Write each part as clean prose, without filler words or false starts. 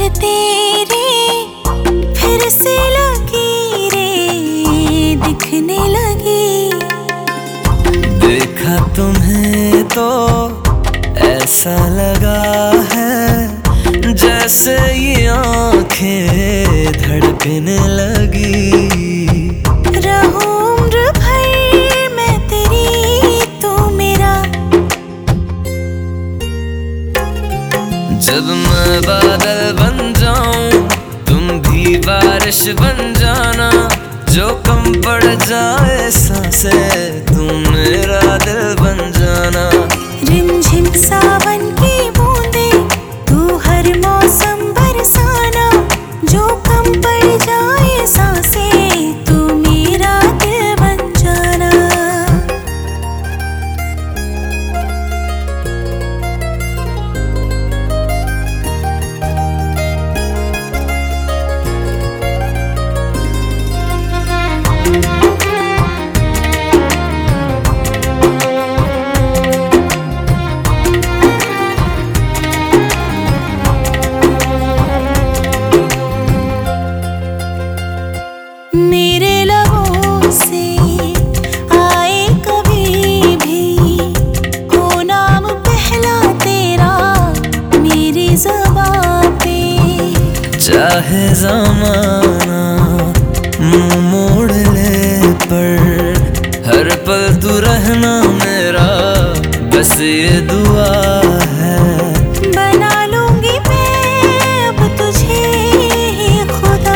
तेरे फिर से लकीरें दिखने लगी। देखा तुम्हें तो ऐसा लगा है जैसे ये आंखें धड़कने लगी। रहूं उम्र भर मैं तेरी तू मेरा। जब मैं बादल बन जाऊं तुम भी बारिश बन जाना। जो कम पड़ जाए सांसें तुम मेरा दिल बन जाना। रिमझिम सावन की बूंदे तू हर मौसम बरसाना। जो कम पड़ जाए सांसें तू मेरा दिल बन जाना। मेरे लबों से आए कभी भी हो नाम पहला तेरा मेरी ज़बां पे। चाहे ज़माना मुंह मोड़ ले पर हर पल तू रहना मेरा बस ये दुआ है। बना लूंगी मैं अब तुझे ही खुदा।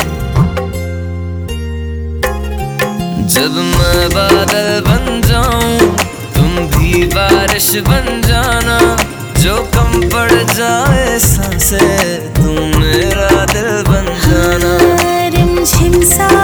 जब मैं बादल बन जाऊं तुम भी बारिश बन जाना। जो कम पड़ जाए सांसें तुम मेरा दिल बन जाना। रिमझिम सा